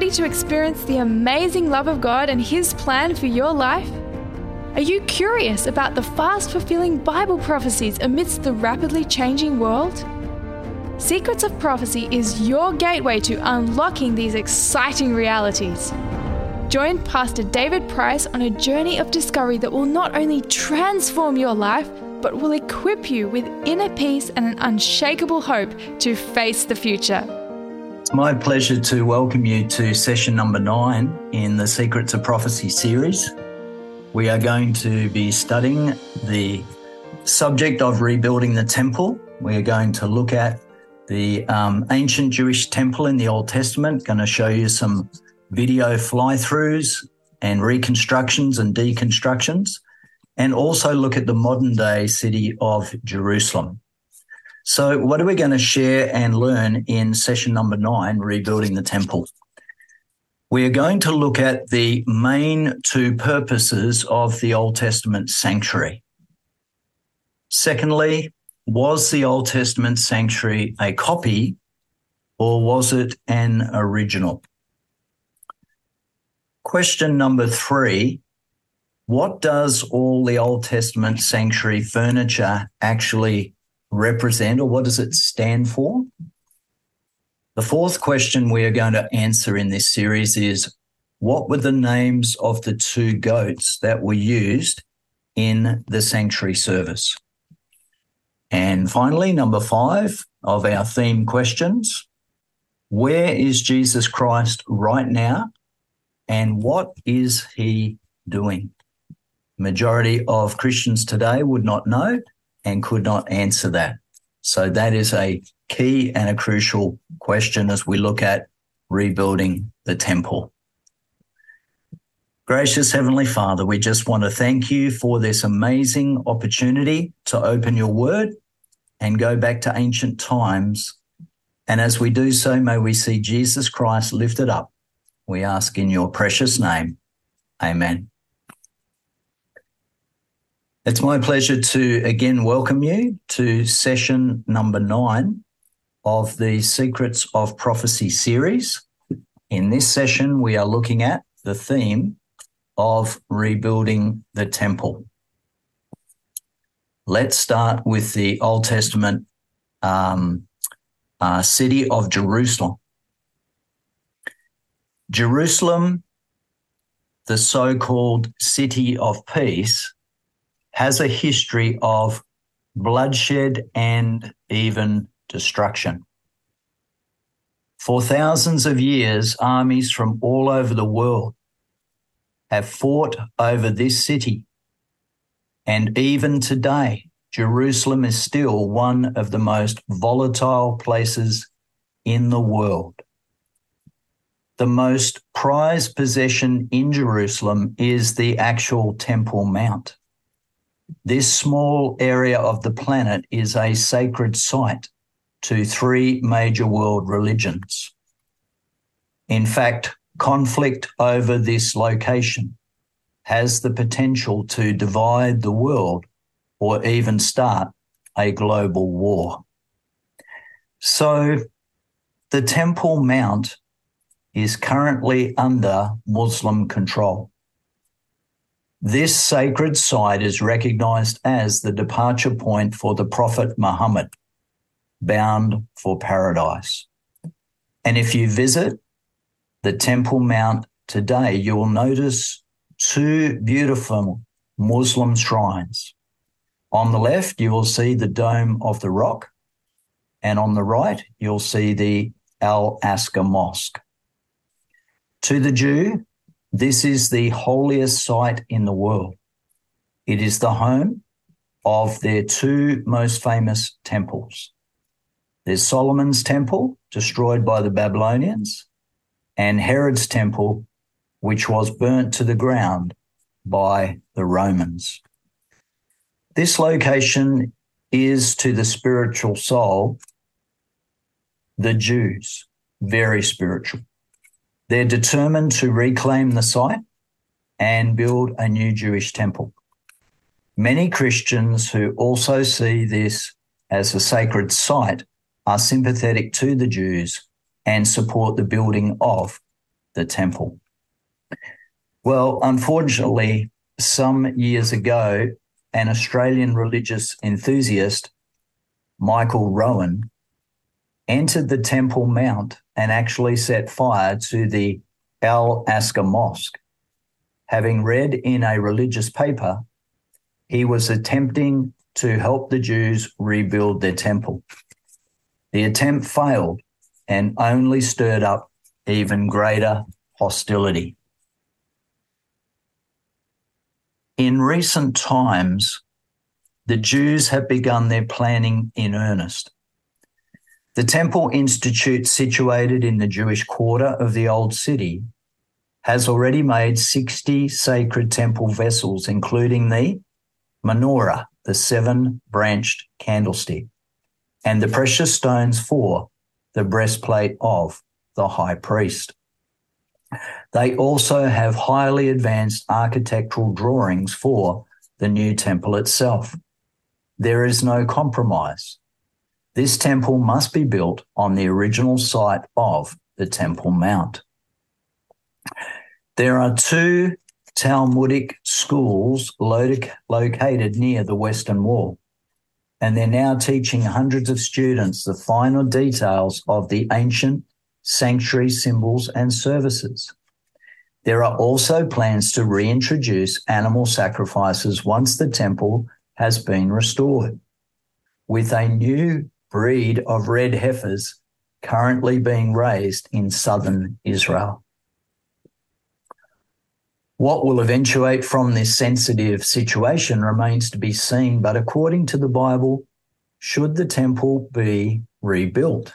ready to experience the amazing love of God and His plan for your life? Are you curious about the fast-fulfilling Bible prophecies amidst the rapidly changing world? Secrets of Prophecy is your gateway to unlocking these exciting realities. Join Pastor David Price on a journey of discovery that will not only transform your life, but will equip you with inner peace and an unshakable hope to face the future. It's my pleasure to welcome you to session number 9 in the Secrets of Prophecy series. We are going to be studying the subject of rebuilding the temple. We are going to look at the ancient Jewish temple in the Old Testament, going to show you some video fly-throughs and reconstructions and deconstructions, and also look at the modern-day city of Jerusalem. So what are we going to share and learn in session number 9, Rebuilding the Temple? We are going to look at the main 2 purposes of the Old Testament sanctuary. Secondly, was the Old Testament sanctuary a copy or was it an original? Question number 3, what does all the Old Testament sanctuary furniture actually represent, or what does it stand for? The 4th question we are going to answer in this series is, what were the names of the 2 goats that were used in the sanctuary service? And finally, number 5 of our theme questions, where is Jesus Christ right now and what is he doing? Majority of Christians today would not know and could not answer that. So that is a key and a crucial question as we look at rebuilding the temple. Gracious Heavenly Father, we just want to thank you for this amazing opportunity to open your word and go back to ancient times. And as we do so, may we see Jesus Christ lifted up. We ask in your precious name. Amen. It's my pleasure to again welcome you to session number 9 of the Secrets of Prophecy series. In this session, we are looking at the theme of rebuilding the temple. Let's start with the Old Testament city of Jerusalem. Jerusalem, the so-called City of Peace, has a history of bloodshed and even destruction. For thousands of years, armies from all over the world have fought over this city. And even today, Jerusalem is still one of the most volatile places in the world. The most prized possession in Jerusalem is the actual Temple Mount. This small area of the planet is a sacred site to 3 major world religions. In fact, conflict over this location has the potential to divide the world or even start a global war. So the Temple Mount is currently under Muslim control. This sacred site is recognized as the departure point for the Prophet Muhammad, bound for paradise. And if you visit the Temple Mount today, you will notice 2 beautiful Muslim shrines. On the left, you will see the Dome of the Rock, and on the right, you'll see the Al-Aqsa Mosque. To the Jew, this is the holiest site in the world. It is the home of their 2 most famous temples. There's Solomon's temple, destroyed by the Babylonians, and Herod's temple, which was burnt to the ground by the Romans. This location is to the spiritual soul, the Jews, very spiritual. They're determined to reclaim the site and build a new Jewish temple. Many Christians who also see this as a sacred site are sympathetic to the Jews and support the building of the temple? Well, unfortunately, some years ago, an Australian religious enthusiast, Michael Rowan, entered the Temple Mount and actually set fire to the Al-Aqsa Mosque. Having read in a religious paper, he was attempting to help the Jews rebuild their temple. The attempt failed and only stirred up even greater hostility. In recent times, the Jews have begun their planning in earnest. The Temple Institute, situated in the Jewish quarter of the Old City, has already made 60 sacred temple vessels, including the menorah, the 7-branched candlestick, and the precious stones for the breastplate of the high priest. They also have highly advanced architectural drawings for the new temple itself. There is no compromise. This temple must be built on the original site of the Temple Mount. There are 2 Talmudic schools located near the Western Wall, and they're now teaching hundreds of students the final details of the ancient sanctuary symbols and services. There are also plans to reintroduce animal sacrifices once the temple has been restored, with a new breed of red heifers currently being raised in southern Israel. What will eventuate from this sensitive situation remains to be seen, but according to the Bible, should the temple be rebuilt?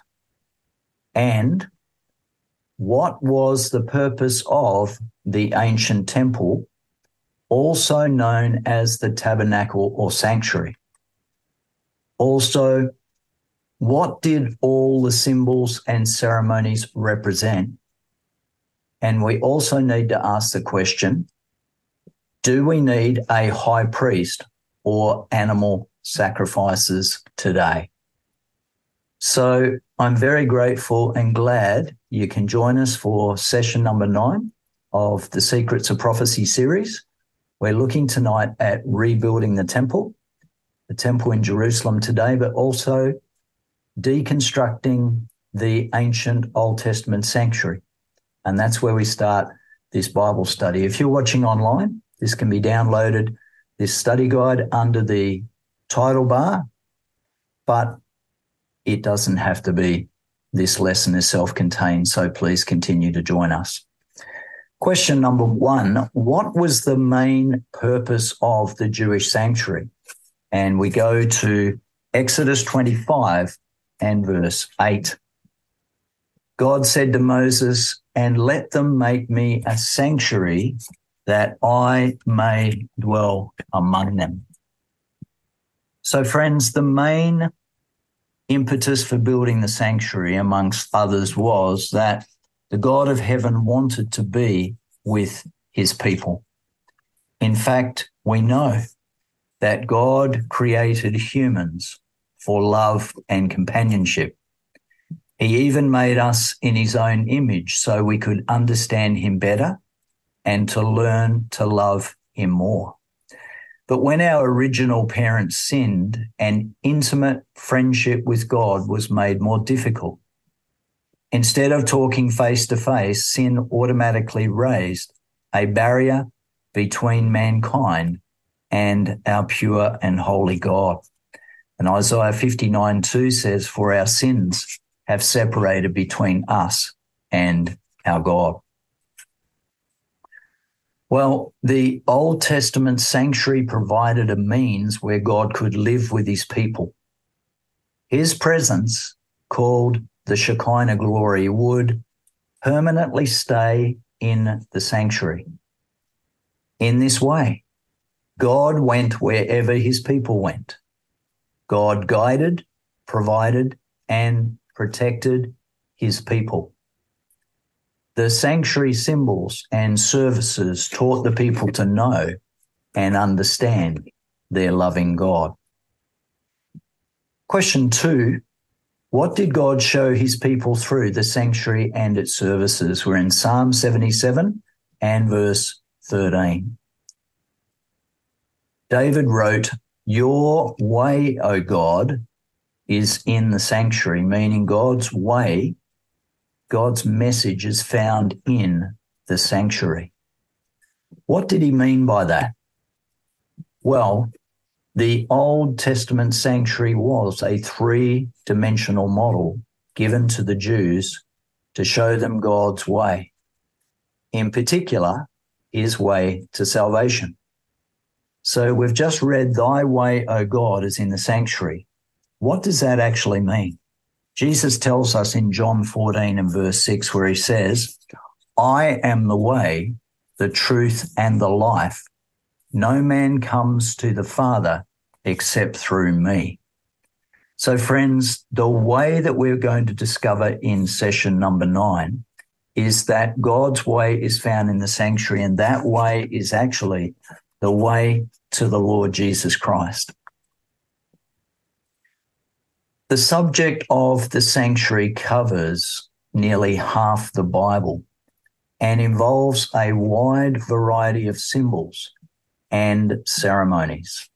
And what was the purpose of the ancient temple, also known as the tabernacle or sanctuary? Also, what did all the symbols and ceremonies represent? And we also need to ask the question, do we need a high priest or animal sacrifices today? So I'm very grateful and glad you can join us for session number 9 of the Secrets of Prophecy series. We're looking tonight at rebuilding the temple in Jerusalem today, but also deconstructing the ancient Old Testament sanctuary. And that's where we start this Bible study. If you're watching online, this can be downloaded, this study guide, under the title bar, but it doesn't have to be. This lesson is self-contained, so please continue to join us. Question number 1, what was the main purpose of the Jewish sanctuary? And we go to Exodus 25 and verse 8. God said to Moses, "And let them make me a sanctuary that I may dwell among them." So friends, the main impetus for building the sanctuary, amongst others, was that the God of heaven wanted to be with his people. In fact, we know that God created humans for love and companionship. He even made us in his own image so we could understand him better and to learn to love him more. But when our original parents sinned, an intimate friendship with God was made more difficult. Instead of talking face to face, sin automatically raised a barrier between mankind and our pure and holy God. And Isaiah 59:2 says, "For our sins have separated between us and our God." Well, the Old Testament sanctuary provided a means where God could live with his people. His presence, called the Shekinah glory, would permanently stay in the sanctuary. In this way, God went wherever his people went. God guided, provided, and protected his people. The sanctuary symbols and services taught the people to know and understand their loving God. Question 2, What did God show his people through the sanctuary and its services? We're in Psalm 77 and verse 13. David wrote, "Your way, O God, is in the sanctuary," meaning God's way, God's message is found in the sanctuary. What did he mean by that? Well, the Old Testament sanctuary was a three-dimensional model given to the Jews to show them God's way, in particular, his way to salvation. So we've just read, "Thy way, O God, is in the sanctuary." What does that actually mean? Jesus tells us in John 14 and verse 6 where he says, "I am the way, the truth, and the life. No man comes to the Father except through me." So friends, the way that we're going to discover in session number 9 is that God's way is found in the sanctuary, and that way is actually the way to the Lord Jesus Christ. The subject of the sanctuary covers nearly half the Bible and involves a wide variety of symbols and ceremonies.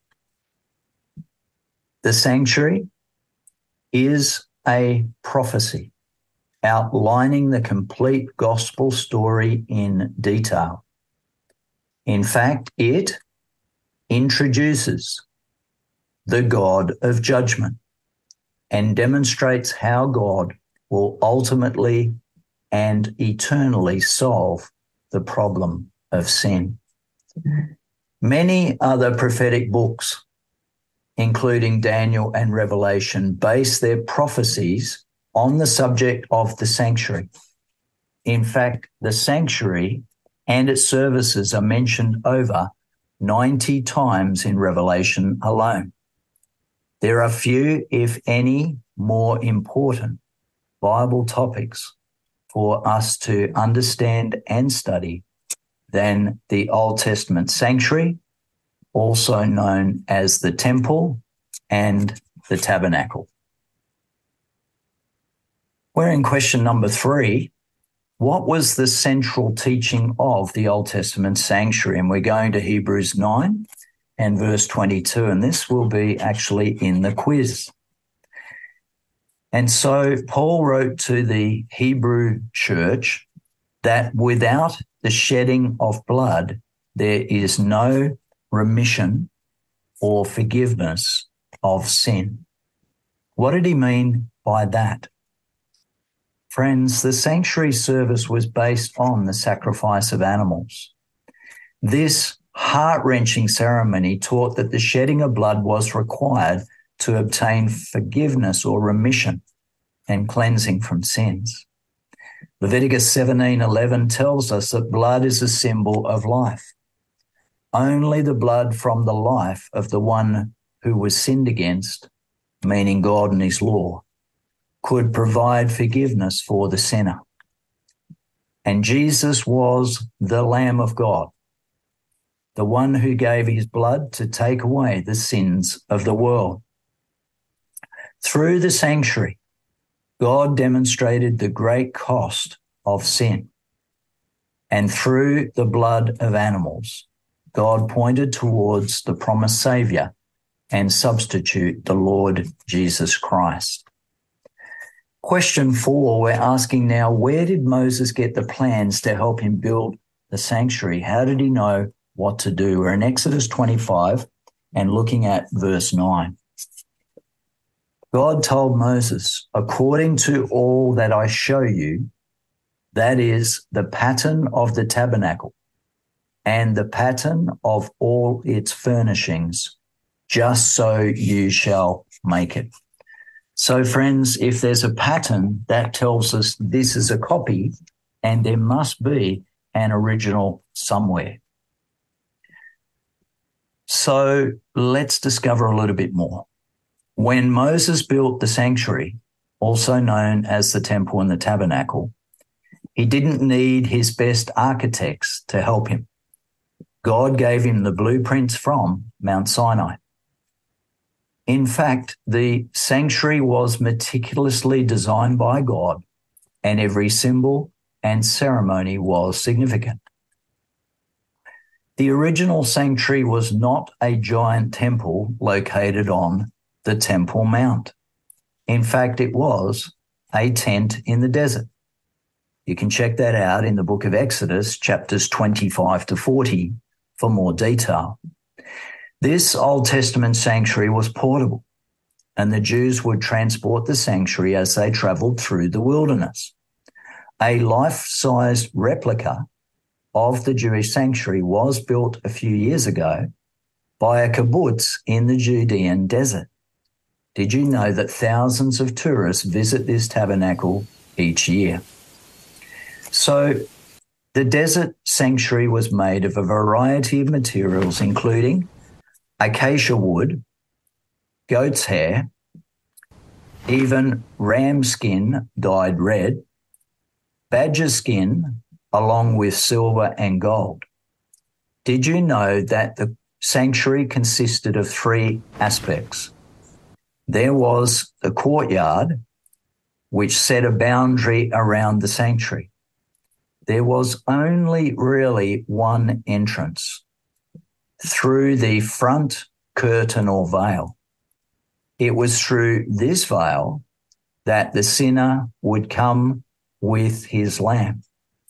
The sanctuary is a prophecy outlining the complete gospel story in detail. In fact, it introduces the God of judgment and demonstrates how God will ultimately and eternally solve the problem of sin. Many other prophetic books, including Daniel and Revelation, base their prophecies on the subject of the sanctuary. In fact, the sanctuary and its services are mentioned over 90 times in Revelation alone. There are few, if any, more important Bible topics for us to understand and study than the Old Testament sanctuary, also known as the temple and the tabernacle. We're in question number 3. What was the central teaching of the Old Testament sanctuary? And we're going to Hebrews 9 and verse 22, and this will be actually in the quiz. And so Paul wrote to the Hebrew church that without the shedding of blood, there is no remission or forgiveness of sin. What did he mean by that? Friends, the sanctuary service was based on the sacrifice of animals. This heart-wrenching ceremony taught that the shedding of blood was required to obtain forgiveness or remission and cleansing from sins. Leviticus 17:11 tells us that blood is a symbol of life. Only the blood from the life of the one who was sinned against, meaning God and his law, could provide forgiveness for the sinner. And Jesus was the Lamb of God, the one who gave his blood to take away the sins of the world. Through the sanctuary, God demonstrated the great cost of sin. And through the blood of animals, God pointed towards the promised Saviour and substitute, the Lord Jesus Christ. Question 4, we're asking now, where did Moses get the plans to help him build the sanctuary? How did he know what to do? We're in Exodus 25 and looking at verse 9. God told Moses, "According to all that I show you, that is the pattern of the tabernacle and the pattern of all its furnishings, just so you shall make it." So friends, if there's a pattern, that tells us this is a copy and there must be an original somewhere. So let's discover a little bit more. When Moses built the sanctuary, also known as the temple and the tabernacle, he didn't need his best architects to help him. God gave him the blueprints from Mount Sinai. In fact, the sanctuary was meticulously designed by God, and every symbol and ceremony was significant. The original sanctuary was not a giant temple located on the Temple Mount. In fact, it was a tent in the desert. You can check that out in the book of Exodus, chapters 25 to 40, for more detail. This Old Testament sanctuary was portable, and the Jews would transport the sanctuary as they traveled through the wilderness. A life-sized replica of the Jewish sanctuary was built a few years ago by a kibbutz in the Judean desert. Did you know that thousands of tourists visit this tabernacle each year? So the desert sanctuary was made of a variety of materials, including acacia wood, goat's hair, even ram skin dyed red, badger skin, along with silver and gold. Did you know that the sanctuary consisted of three aspects? There was the courtyard, which set a boundary around the sanctuary. There was only really one entrance, through the front curtain or veil. It was through this veil that the sinner would come with his lamb.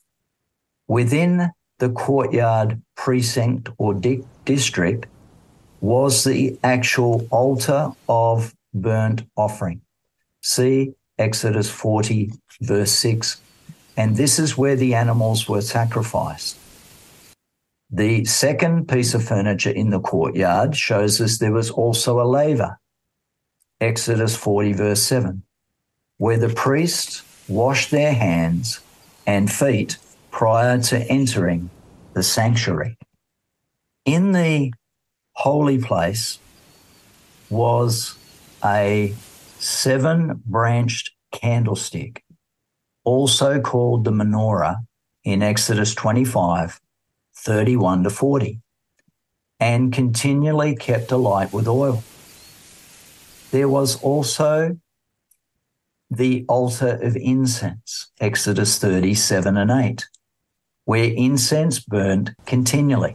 Within the courtyard precinct or district was the actual altar of burnt offering. See Exodus 40, verse 6. And this is where the animals were sacrificed. The second piece of furniture in the courtyard shows us there was also a laver. Exodus 40, verse 7, where the priests washed their hands and feet prior to entering the sanctuary. In the holy place was a 7-branched candlestick, also called the menorah in Exodus 25, 31 to 40, and continually kept alight with oil. There was also the altar of incense, Exodus 37 and 8, where incense burned continually.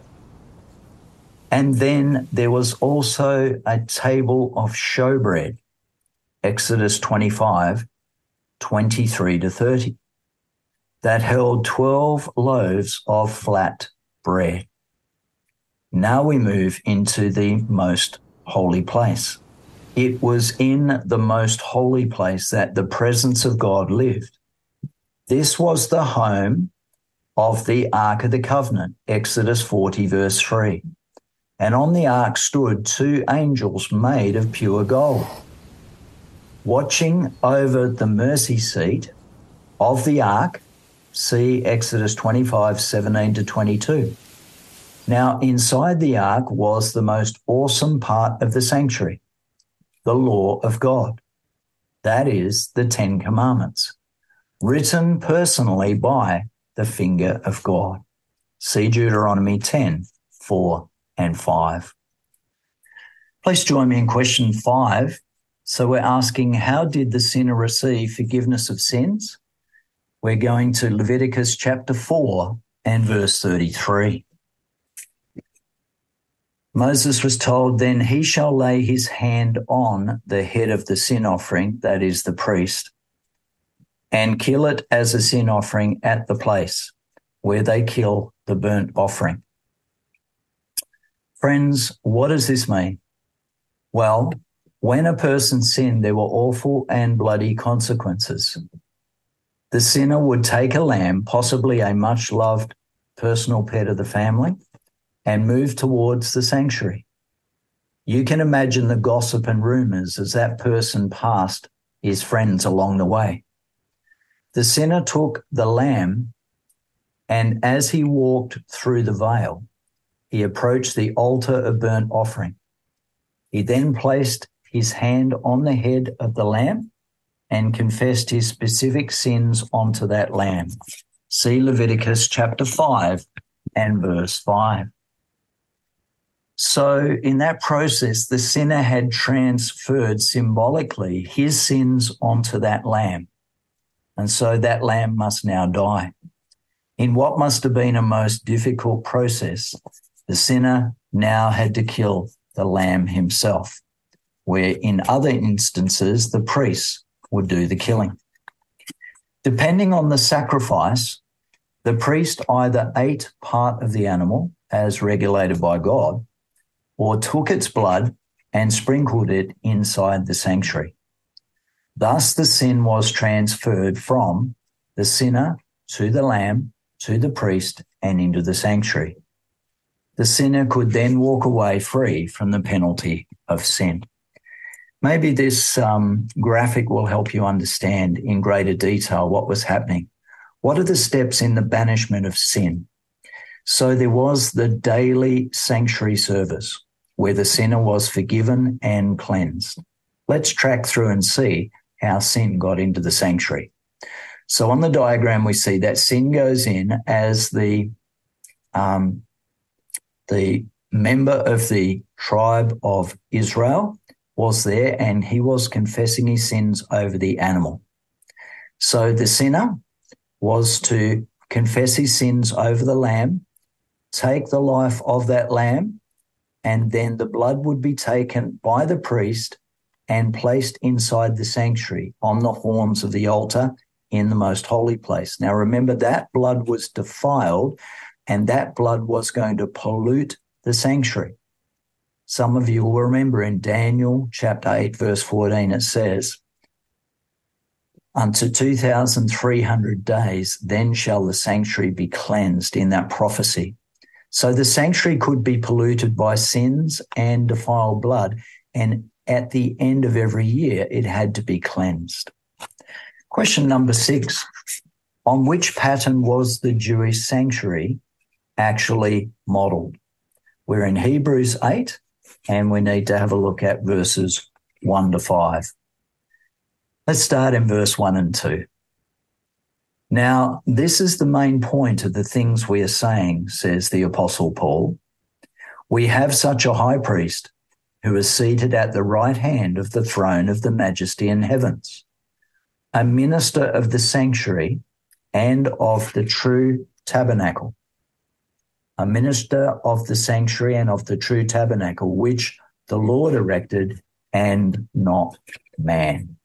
And then there was also a table of showbread, Exodus 25, 23 to 30, that held 12 loaves of flat bread. Now we move into the most holy place. It was in the most holy place that the presence of God lived. This was the home of the Ark of the Covenant, Exodus 40, verse 3. And on the ark stood 2 angels made of pure gold, watching over the mercy seat of the ark. See Exodus 25, 17 to 22. Now, inside the ark was the most awesome part of the sanctuary, the law of God. That is the 10 Commandments, written personally by the finger of God. See Deuteronomy 10, 4 and 5. Please join me in question 5. So we're asking, how did the sinner receive forgiveness of sins? We're going to Leviticus chapter 4 and verse 33. Moses was told, then he shall lay his hand on the head of the sin offering, that is the priest, and kill it as a sin offering at the place where they kill the burnt offering. Friends, what does this mean? Well, when a person sinned, there were awful and bloody consequences. The sinner would take a lamb, possibly a much-loved personal pet of the family, and move towards the sanctuary. You can imagine the gossip and rumors as that person passed his friends along the way. The sinner took the lamb, and as he walked through the veil, he approached the altar of burnt offering. He then placed his hand on the head of the lamb and confessed his specific sins onto that lamb. See Leviticus chapter 5 and verse 5. So in that process, the sinner had transferred symbolically his sins onto that lamb. And so that lamb must now die. In what must have been a most difficult process, the sinner now had to kill the lamb himself, where in other instances, the priest would do the killing. Depending on the sacrifice, the priest either ate part of the animal as regulated by God, or took its blood and sprinkled it inside the sanctuary. Thus the sin was transferred from the sinner to the lamb, to the priest, and into the sanctuary. The sinner could then walk away free from the penalty of sin. Maybe this graphic will help you understand in greater detail what was happening. What are the steps in the banishment of sin? So there was the daily sanctuary service where the sinner was forgiven and cleansed. Let's track through and see how sin got into the sanctuary. So on the diagram, we see that sin goes in as the member of the tribe of Israel was there, and he was confessing his sins over the animal. So the sinner was to confess his sins over the lamb, take the life of that lamb, and then the blood would be taken by the priest and placed inside the sanctuary on the horns of the altar in the most holy place. Now remember, that blood was defiled, and that blood was going to pollute the sanctuary. Some of you will remember in Daniel chapter 8, verse 14, it says, unto 2,300 days, then shall the sanctuary be cleansed, in that prophecy. So the sanctuary could be polluted by sins and defiled blood, and at the end of every year, it had to be cleansed. Question number 6, on which pattern was the Jewish sanctuary actually modelled? We're in Hebrews 8, and we need to have a look at verses 1 to 5. Let's start in verse 1 and 2. Now, this is the main point of the things we are saying, says the Apostle Paul. We have such a high priest who is seated at the right hand of the throne of the majesty in heavens, a minister of the sanctuary and of the true tabernacle, a minister of the sanctuary and of the true tabernacle, which the Lord erected and not man.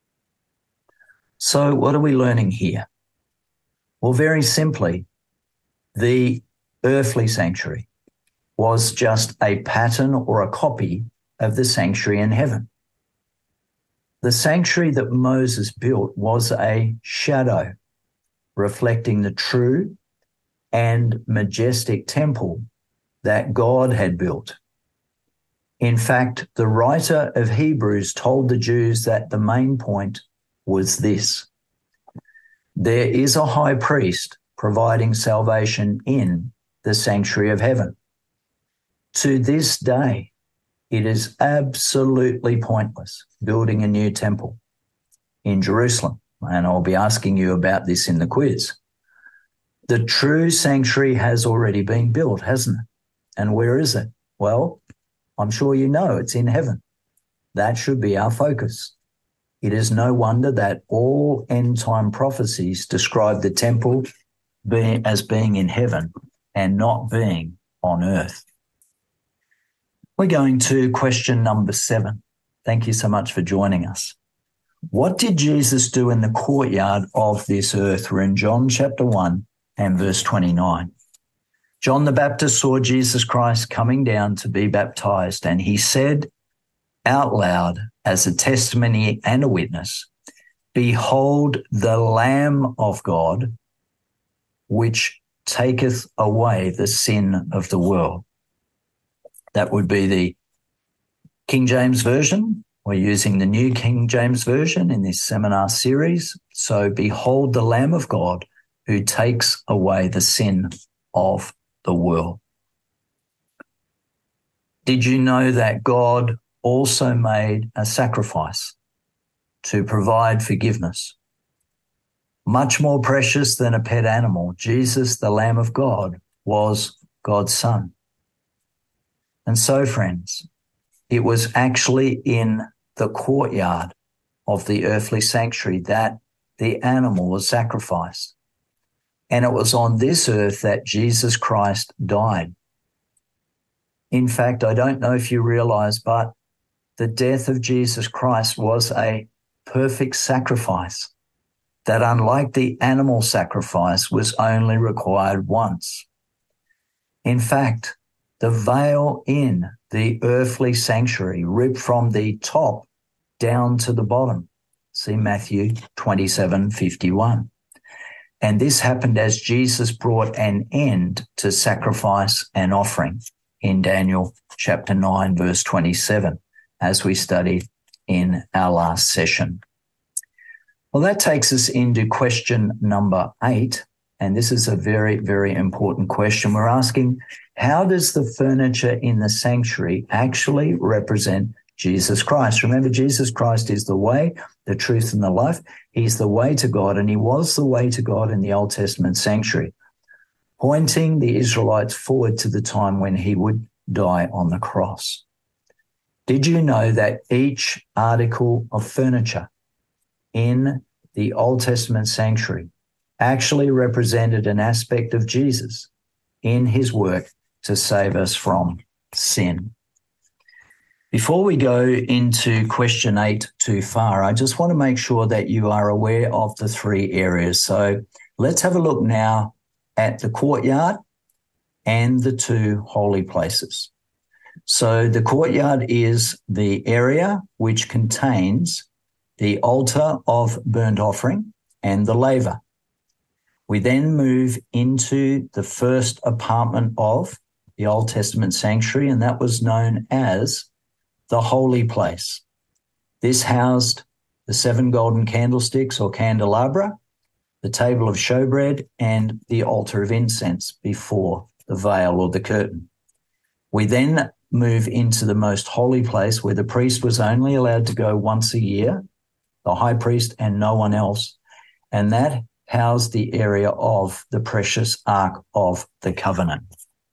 So what are we learning here? Well, very simply, the earthly sanctuary was just a pattern or a copy of the sanctuary in heaven. The sanctuary that Moses built was a shadow reflecting the true and majestic temple that God had built. In fact, the writer of Hebrews told the Jews that the main point was this: there is a high priest providing salvation in the sanctuary of heaven. To this day, it is absolutely pointless building a new temple in Jerusalem, and I'll be asking you about this in the quiz. The true sanctuary has already been built, hasn't it? And where is it? Well, I'm sure you know it's in heaven. That should be our focus. It is no wonder that all end-time prophecies describe the temple as being in heaven and not being on earth. We're going to question number 7. Thank you so much for joining us. What did Jesus do in the courtyard of this earth? We're in John chapter 1 and verse 29. John the Baptist saw Jesus Christ coming down to be baptized, and he said out loud as a testimony and a witness, behold the Lamb of God, which taketh away the sin of the world. That would be the King James Version. We're using the New King James Version in this seminar series. So behold the Lamb of God who takes away the sin of the world. Did you know that God also made a sacrifice to provide forgiveness? Much more precious than a pet animal, Jesus, the Lamb of God, was God's Son. And so, friends, it was actually in the courtyard of the earthly sanctuary that the animal was sacrificed. And it was on this earth that Jesus Christ died. In fact, I don't know if you realize, but the death of Jesus Christ was a perfect sacrifice that, unlike the animal sacrifice, was only required once. In fact, the veil in the earthly sanctuary ripped from the top down to the bottom. See Matthew 27:51. And this happened as Jesus brought an end to sacrifice and offering in Daniel chapter 9, verse 27, as we studied in our last session. Well, that takes us into question number 8. And this is a very, very important question. We're asking, how does the furniture in the sanctuary actually represent Jesus Christ? Remember, Jesus Christ is the way, the truth, and the life. He's the way to God, and he was the way to God in the Old Testament sanctuary, pointing the Israelites forward to the time when he would die on the cross. Did you know that each article of furniture in the Old Testament sanctuary actually represented an aspect of Jesus in his work to save us from sin? Before we go into question 8 too far, I just want to make sure that you are aware of the 3 areas. So let's have a look now at the courtyard and the 2 holy places. So the courtyard is the area which contains the altar of burnt offering and the laver. We then move into the first apartment of the Old Testament sanctuary, and that was known as the holy place. This housed the 7 golden candlesticks or candelabra, the table of showbread, and the altar of incense before the veil or the curtain. We then move into the most holy place where the priest was only allowed to go once a year, the high priest and no one else, and that housed the area of the precious Ark of the Covenant.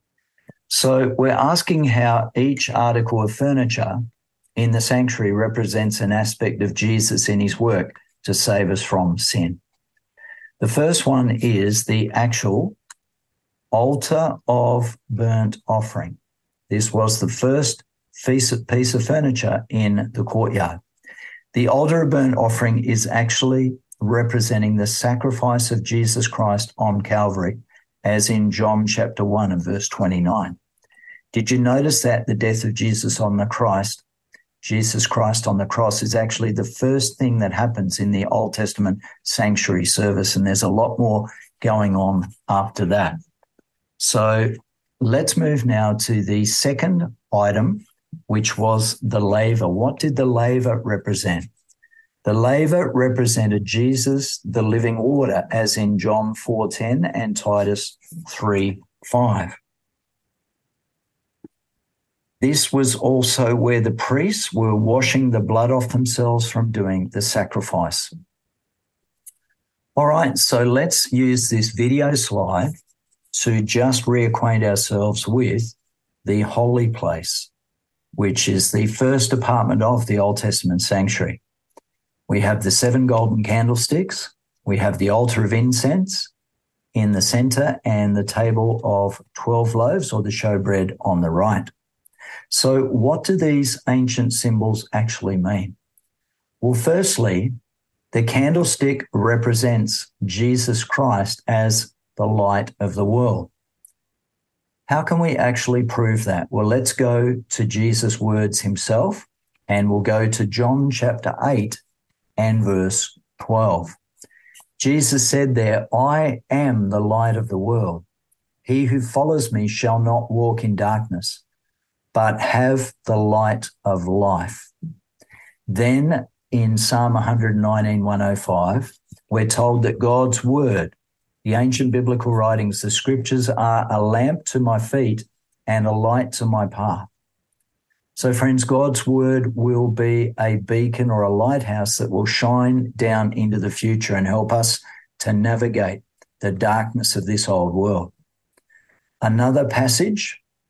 So we're asking how each article of furniture in the sanctuary represents an aspect of Jesus in his work to save us from sin. The first one is the actual altar of burnt offering. This was the first piece of furniture in the courtyard. The altar of burnt offering is actually representing the sacrifice of Jesus Christ on Calvary, as in John chapter 1 and verse 29. Did you notice that the death of Jesus Christ on the cross is actually the first thing that happens in the Old Testament sanctuary service, and there's a lot more going on after that. So let's move now to the second item, which was the laver. What did the laver represent? The laver represented Jesus, the living water, as in John 4:10 and Titus 3:5. This was also where the priests were washing the blood off themselves from doing the sacrifice. All right, so let's use this video slide to just reacquaint ourselves with the holy place, which is the first apartment of the Old Testament sanctuary. We have the 7 golden candlesticks. We have the altar of incense in the center and the table of 12 loaves or the showbread on the right. So what do these ancient symbols actually mean? Well, firstly, the candlestick represents Jesus Christ as the light of the world. How can we actually prove that? Well, let's go to Jesus' words himself, and we'll go to John chapter 8 and verse 12. Jesus said there, "I am the light of the world. He who follows me shall not walk in darkness, but have the light of life." Then in Psalm 119, 105, we're told that God's word, the ancient biblical writings, the scriptures, are a lamp to my feet and a light to my path. So friends, God's word will be a beacon or a lighthouse that will shine down into the future and help us to navigate the darkness of this old world. Another passage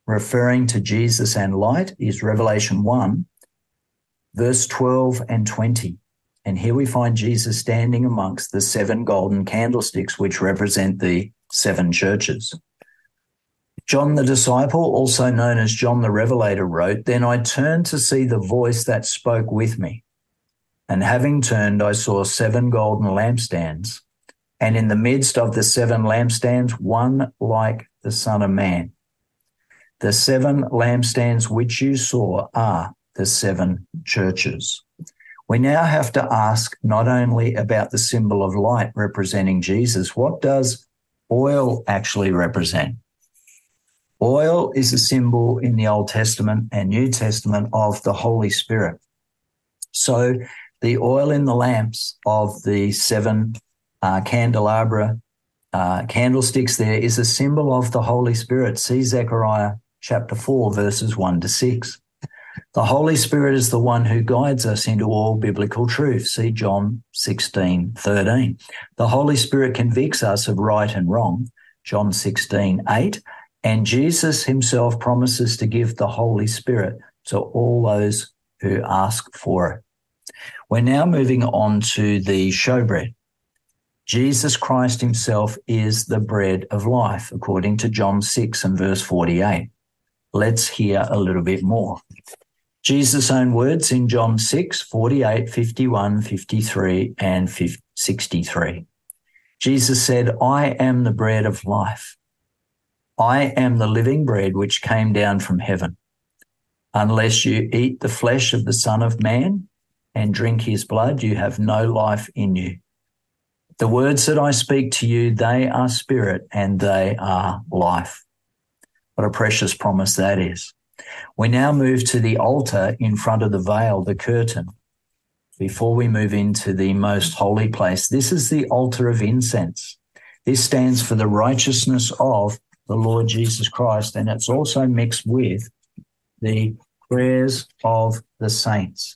referring to Jesus and light, is Revelation 1, verse 12 and 20. And here we find Jesus standing amongst the 7 golden candlesticks, which represent the 7 churches. John the disciple, also known as John the Revelator, wrote, "Then I turned to see the voice that spoke with me. And having turned, I saw 7 golden lampstands. And in the midst of the 7 lampstands, one like the Son of Man. The 7 lampstands which you saw are the 7 churches." We now have to ask not only about the symbol of light representing Jesus, what does oil actually represent? Oil is a symbol in the Old Testament and New Testament of the Holy Spirit. So the oil in the lamps of the 7 candelabra candlesticks there is a symbol of the Holy Spirit. See Zechariah chapter 4, verses 1 to 6. The Holy Spirit is the one who guides us into all biblical truth. See John 16:13. The Holy Spirit convicts us of right and wrong. John 16:8. And Jesus himself promises to give the Holy Spirit to all those who ask for it. We're now moving on to the showbread. Jesus Christ himself is the bread of life, according to John 6 and verse 48. Let's hear a little bit more. Jesus' own words in John 6, 48, 51, 53, and 63. Jesus said, "I am the bread of life. I am the living bread which came down from heaven. Unless you eat the flesh of the Son of Man and drink his blood, you have no life in you. The words that I speak to you, they are spirit and they are life." What a precious promise that is. We now move to the altar in front of the veil, the curtain. Before we move into the most holy place, this is the altar of incense. This stands for the righteousness of the Lord Jesus Christ, and it's also mixed with the prayers of the saints.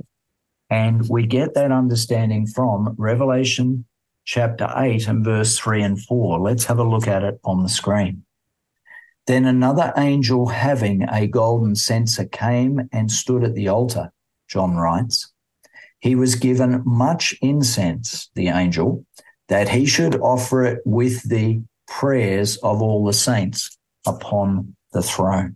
And we get that understanding from Revelation chapter 8 and verse 3 and 4. Let's have a look at it on the screen. "Then another angel having a golden censer came and stood at the altar," John writes. "He was given much incense, the angel, that he should offer it with the prayers of all the saints upon the throne."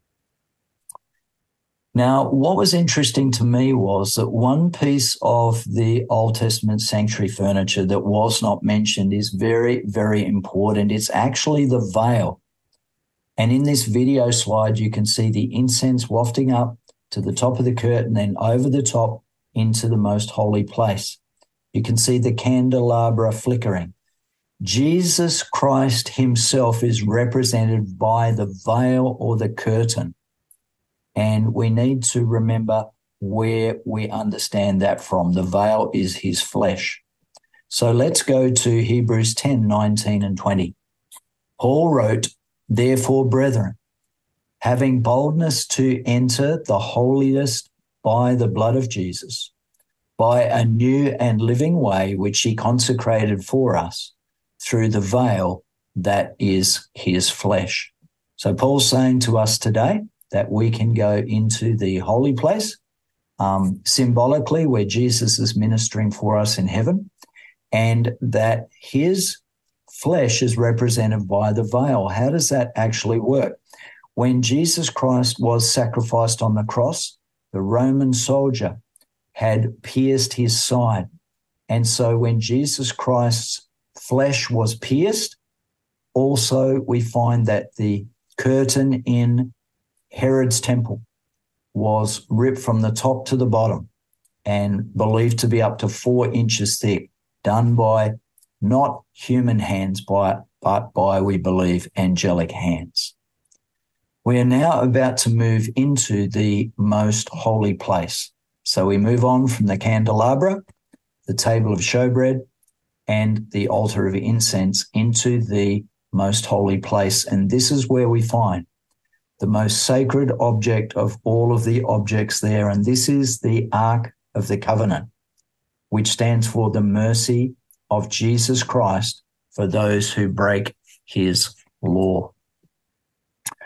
Now, what was interesting to me was that one piece of the Old Testament sanctuary furniture that was not mentioned is very, very important. It's actually the veil. And in this video slide, you can see the incense wafting up to the top of the curtain, then over the top into the most holy place. You can see the candelabra flickering. Jesus Christ himself is represented by the veil or the curtain. And we need to remember where we understand that from. The veil is his flesh. So let's go to Hebrews 10, 19 and 20. Paul wrote, "Therefore, brethren, having boldness to enter the holiest by the blood of Jesus, by a new and living way which he consecrated for us through the veil that is his flesh." So Paul's saying to us today that we can go into the holy place, symbolically where Jesus is ministering for us in heaven, and that his flesh is represented by the veil. How does that actually work? When Jesus Christ was sacrificed on the cross, the Roman soldier had pierced his side. And so when Jesus Christ's flesh was pierced, also we find that the curtain in Herod's temple was ripped from the top to the bottom and believed to be up to 4 inches thick, done by not human hands, but by, we believe, angelic hands. We are now about to move into the most holy place. So we move on from the candelabra, the table of showbread, and the altar of incense into the most holy place. And this is where we find the most sacred object of all of the objects there. And this is the Ark of the Covenant, which stands for the mercy of Jesus Christ for those who break his law.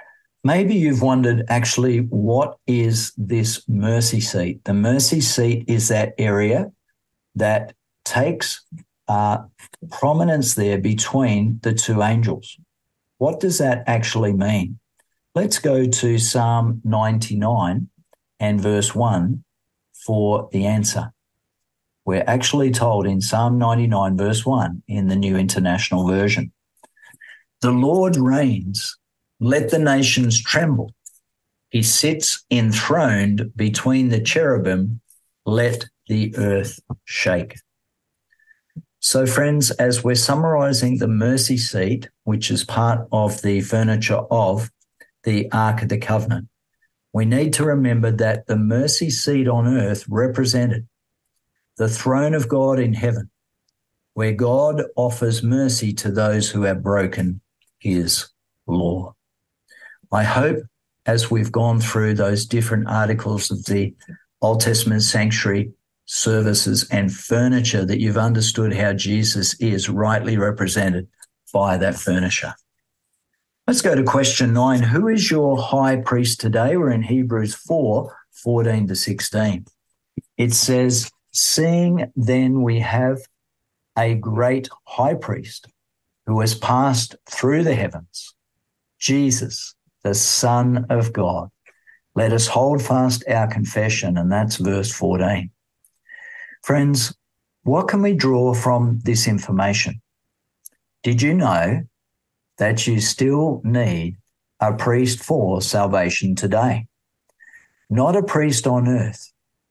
Maybe you've wondered, actually, what is this mercy seat? The mercy seat is that area that takes prominence there between the two angels. What does that actually mean? Let's go to Psalm 99 and verse 1 for the answer. We're actually told in Psalm 99 verse 1 in the New International Version, "The Lord reigns, let the nations tremble. He sits enthroned between the cherubim, let the earth shake." So friends, as we're summarizing the mercy seat, which is part of the furniture of the Ark of the Covenant, we need to remember that the mercy seat on earth represented the throne of God in heaven, where God offers mercy to those who have broken his law. I hope as we've gone through those different articles of the Old Testament sanctuary services and furniture that you've understood how Jesus is rightly represented by that furniture. Let's go to question 9. Who is your high priest today? We're in Hebrews 4:14 to 16. It says, "Seeing then we have a great high priest who has passed through the heavens, Jesus, the Son of God, let us hold fast our confession." And that's verse 14. Friends, what can we draw from this information? Did you know that you still need a priest for salvation today? Not a priest on earth.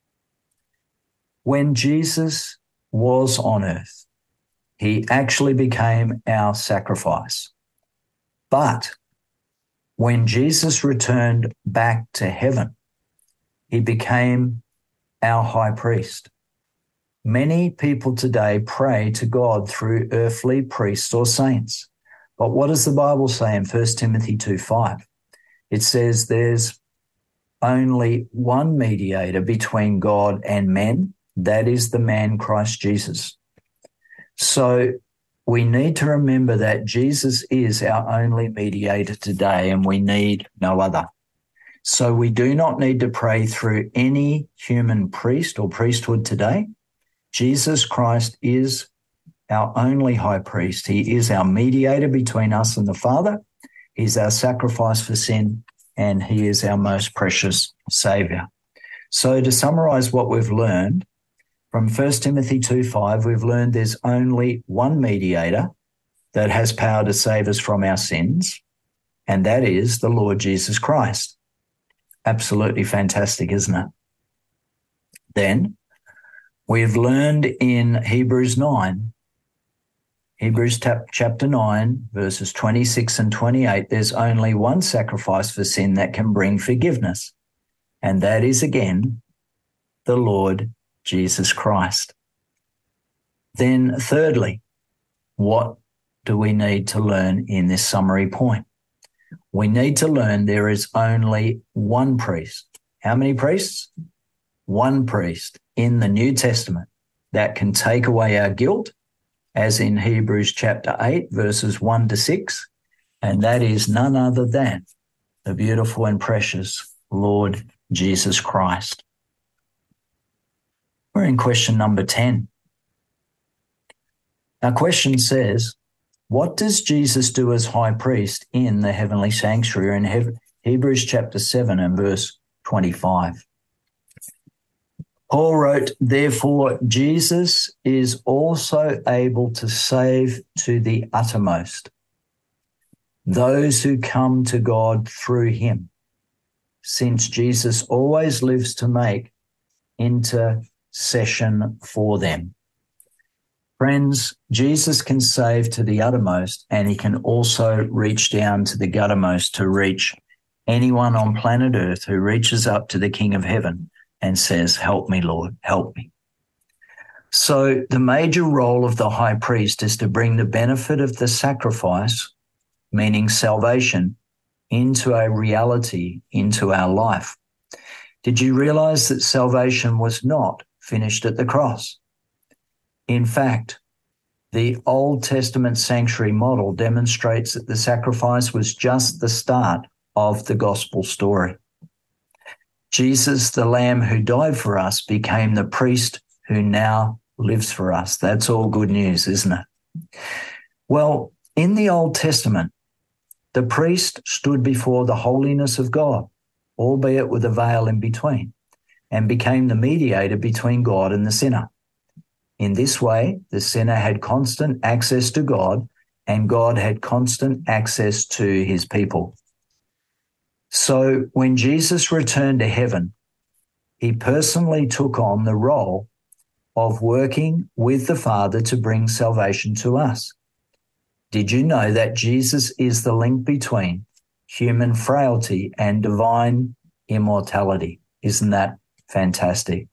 When Jesus was on earth, he actually became our sacrifice. But when Jesus returned back to heaven, he became our high priest. Many people today pray to God through earthly priests or saints. But what does the Bible say in 1 Timothy 2:5? It says there's only one mediator between God and men. That is the man Christ Jesus. So we need to remember that Jesus is our only mediator today, and we need no other. So we do not need to pray through any human priest or priesthood today. Jesus Christ is our only high priest. He is our mediator between us and the Father. He's our sacrifice for sin, and he is our most precious Savior. So to summarize what we've learned, from 1 Timothy 2:5, we've learned there's only one mediator that has power to save us from our sins, and that is the Lord Jesus Christ. Absolutely fantastic, isn't it? Then we've learned in Hebrews chapter 9, verses 26 and 28, there's only one sacrifice for sin that can bring forgiveness, and that is, again, the Lord Jesus Christ. Then thirdly, what do we need to learn in this summary point? We need to learn there is only one priest. How many priests? One priest in the New Testament that can take away our guilt, as in Hebrews chapter 8, verses 1 to 6, and that is none other than the beautiful and precious Lord Jesus Christ. We're in question number 10. Our question says, what does Jesus do as high priest in the heavenly sanctuary? In Hebrews chapter 7 and verse 25. Paul wrote, "Therefore Jesus is also able to save to the uttermost those who come to God through him, since Jesus always lives to make intercession for them." Friends, Jesus can save to the uttermost, and he can also reach down to the guttermost to reach anyone on planet Earth who reaches up to the King of Heaven and says, "Help me, Lord, help me." So the major role of the high priest is to bring the benefit of the sacrifice, meaning salvation, into a reality, into our life. Did you realize that salvation was not finished at the cross? In fact, the Old Testament sanctuary model demonstrates that the sacrifice was just the start of the gospel story. Jesus, the Lamb who died for us, became the priest who now lives for us. That's all good news, isn't it? Well, in the Old Testament, the priest stood before the holiness of God, albeit with a veil in between, and became the mediator between God and the sinner. In this way, the sinner had constant access to God, and God had constant access to his people. So when Jesus returned to heaven, he personally took on the role of working with the Father to bring salvation to us. Did you know that Jesus is the link between human frailty and divine immortality? Isn't that fantastic?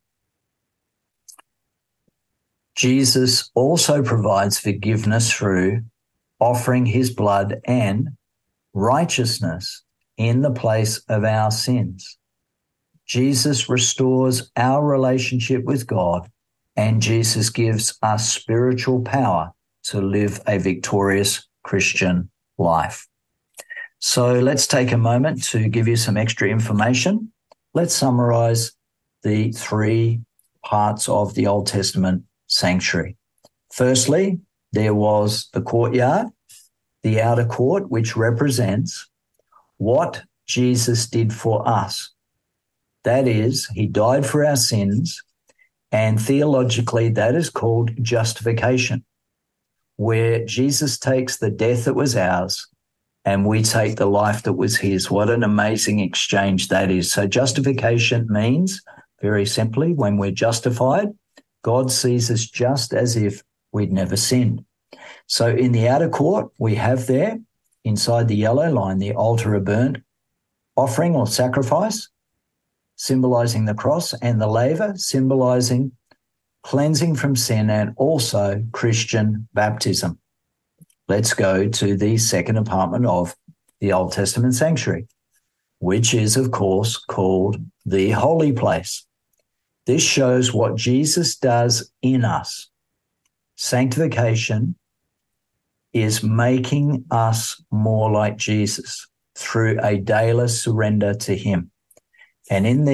Jesus also provides forgiveness through offering his blood and righteousness in the place of our sins. Jesus restores our relationship with God, and Jesus gives us spiritual power to live a victorious Christian life. So let's take a moment to give you some extra information. Let's summarize the three parts of the Old Testament sanctuary. Firstly, there was the courtyard, the outer court, which represents what Jesus did for us. That is, he died for our sins, and theologically that is called justification, where Jesus takes the death that was ours and we take the life that was his. What an amazing exchange that is. So justification means, very simply, when we're justified, God sees us just as if we'd never sinned. So in the outer court, we have there, inside the yellow line, the altar of burnt offering or sacrifice, symbolizing the cross, and the laver, symbolizing cleansing from sin and also Christian baptism. Let's go to the second apartment of the Old Testament sanctuary, which is, of course, called the holy place. This shows what Jesus does in us. Sanctification is making us more like Jesus through a daily surrender to him. And in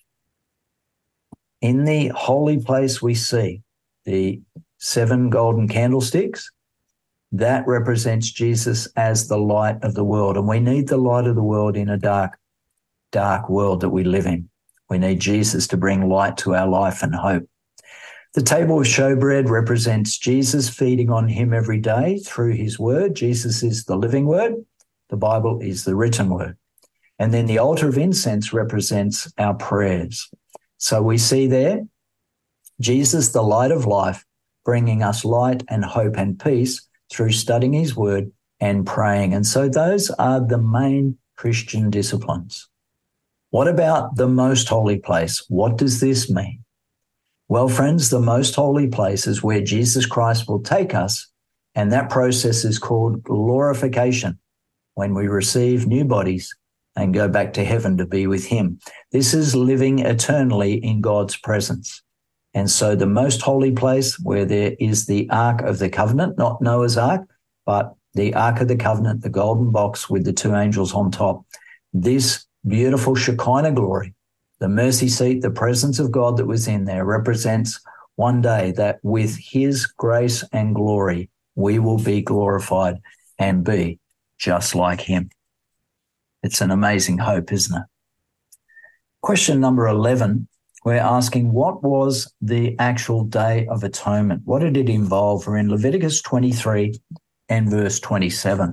the holy place, we see the 7 golden candlesticks. That represents Jesus as the light of the world. And we need the light of the world in a dark, dark world that we live in. We need Jesus to bring light to our life and hope. The table of showbread represents Jesus feeding on him every day through his word. Jesus is the living word. The Bible is the written word. And then the altar of incense represents our prayers. So we see there Jesus, the light of life, bringing us light and hope and peace through studying his word and praying. And so those are the main Christian disciplines. What about the most holy place? What does this mean? Well, friends, the most holy place is where Jesus Christ will take us, and that process is called glorification, when we receive new bodies and go back to heaven to be with him. This is living eternally in God's presence. And so the most holy place, where there is the Ark of the Covenant, not Noah's Ark, but the Ark of the Covenant, the golden box with the 2 angels on top, this beautiful Shekinah glory, the mercy seat, the presence of God that was in there, represents one day that with his grace and glory, we will be glorified and be just like him. It's an amazing hope, isn't it? Question number 11, we're asking, what was the actual Day of Atonement? What did it involve? We're in Leviticus 23 and verse 27.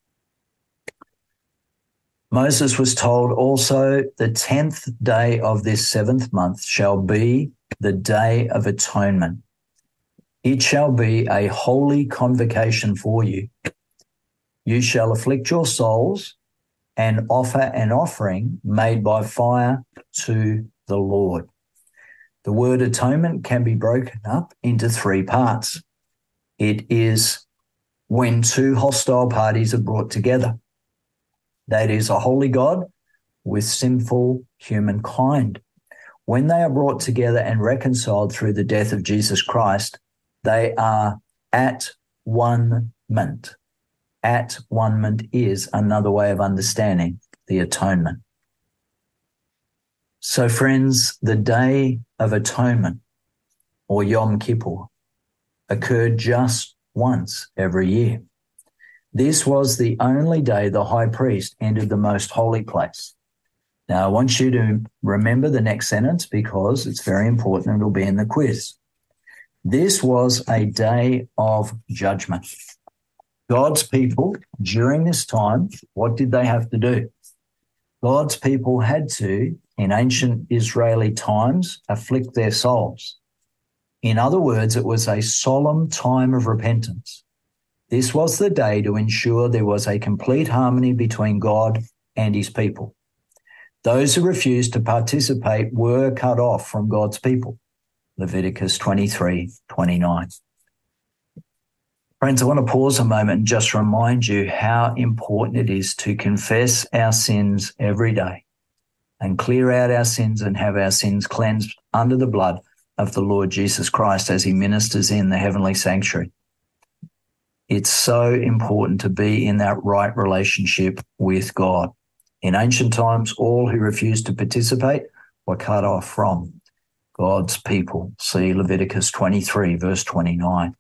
Moses was told also, the 10th day of this 7th month shall be the Day of Atonement. It shall be a holy convocation for you. You shall afflict your souls and offer an offering made by fire to the Lord. The word atonement can be broken up into 3 parts. It is when 2 hostile parties are brought together. That is a holy God with sinful humankind. When they are brought together and reconciled through the death of Jesus Christ, they are at one-ment. At one-ment is another way of understanding the atonement. So friends, the Day of Atonement, or Yom Kippur, occurred just once every year. This was the only day the high priest entered the most holy place. Now, I want you to remember the next sentence because it's very important and it'll be in the quiz. This was a day of judgment. God's people, during this time, what did they have to do? God's people had to, in ancient Israeli times, afflict their souls. In other words, it was a solemn time of repentance. This was the day to ensure there was a complete harmony between God and his people. Those who refused to participate were cut off from God's people. Leviticus 23:29. Friends, I want to pause a moment and just remind you how important it is to confess our sins every day and clear out our sins and have our sins cleansed under the blood of the Lord Jesus Christ as he ministers in the heavenly sanctuary. It's so important to be in that right relationship with God. In ancient times, all who refused to participate were cut off from God's people. See Leviticus 23, verse 29.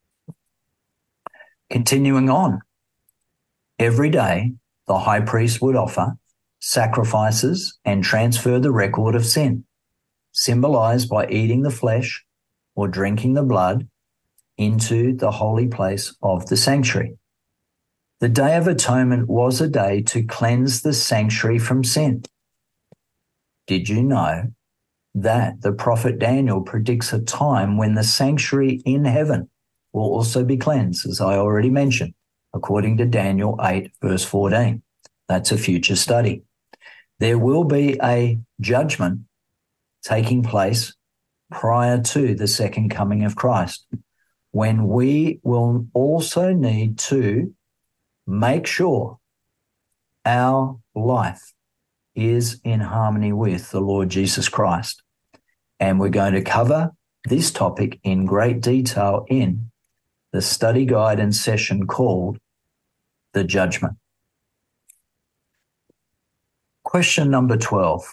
Continuing on, every day the high priest would offer sacrifices and transfer the record of sin, symbolized by eating the flesh or drinking the blood into the holy place of the sanctuary. The Day of Atonement was a day to cleanse the sanctuary from sin. Did you know that the prophet Daniel predicts a time when the sanctuary in heaven will also be cleansed, as I already mentioned, according to Daniel 8, verse 14. That's a future study. There will be a judgment taking place prior to the second coming of Christ, when we will also need to make sure our life is in harmony with the Lord Jesus Christ. And we're going to cover this topic in great detail in the study guide and session called The Judgment. Question number 12.